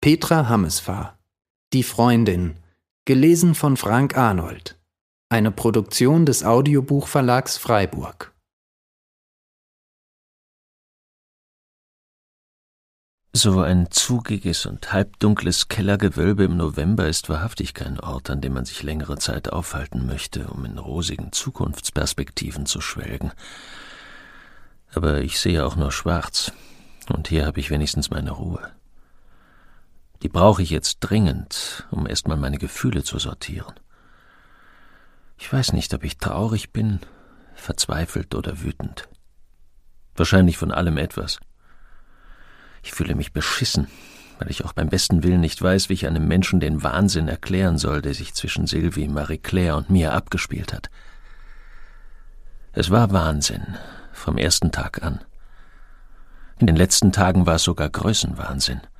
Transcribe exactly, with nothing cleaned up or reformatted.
Petra Hammesfahr. Die Freundin. Gelesen von Frank Arnold. Eine Produktion des Audiobuchverlags Freiburg. So ein zugiges und halbdunkles Kellergewölbe im November ist wahrhaftig kein Ort, an dem man sich längere Zeit aufhalten möchte, um in rosigen Zukunftsperspektiven zu schwelgen. Aber ich sehe auch nur schwarz, und hier habe ich wenigstens meine Ruhe. Die brauche ich jetzt dringend, um erstmal meine Gefühle zu sortieren. Ich weiß nicht, ob ich traurig bin, verzweifelt oder wütend. Wahrscheinlich von allem etwas. Ich fühle mich beschissen, weil ich auch beim besten Willen nicht weiß, wie ich einem Menschen den Wahnsinn erklären soll, der sich zwischen Sylvie, Marie-Claire und mir abgespielt hat. Es war Wahnsinn, vom ersten Tag an. In den letzten Tagen war es sogar Größenwahnsinn.